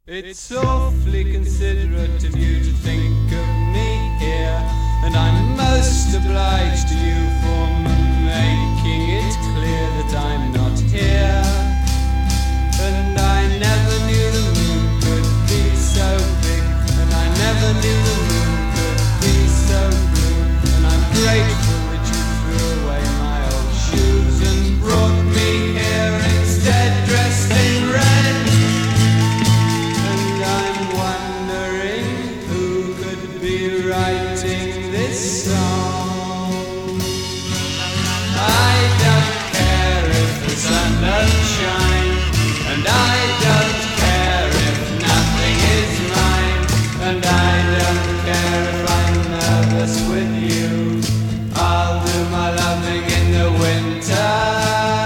It's awfully considerate of you to think of me here, and I'm most obliged to you for making it clear that I'm not here. And I never knew the moon could be so big, and I never knew the moon could be so blue, and I'm grateful that you threw away my old shoes and brought me here instead dressed in red. Writing this song, I don't care if the sun doesn't shine, and I don't care if nothing is mine, and I don't care if I'm nervous with you. I'll do my loving in the winter.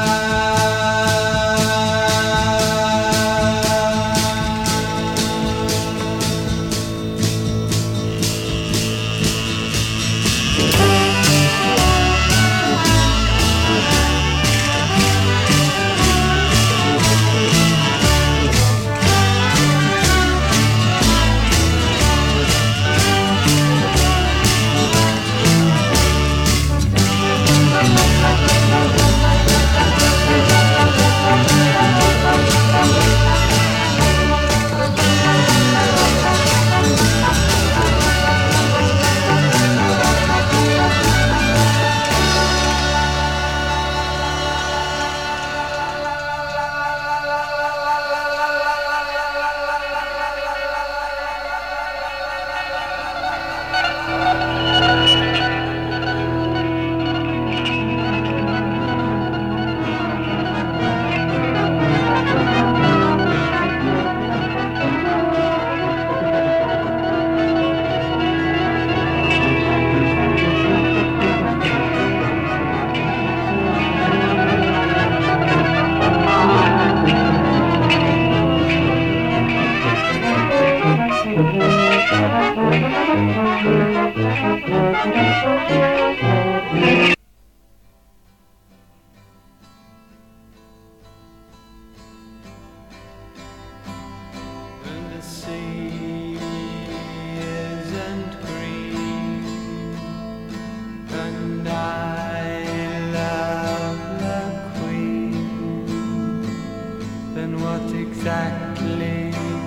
And the sea isn't green, and I love the Queen. Then what exactly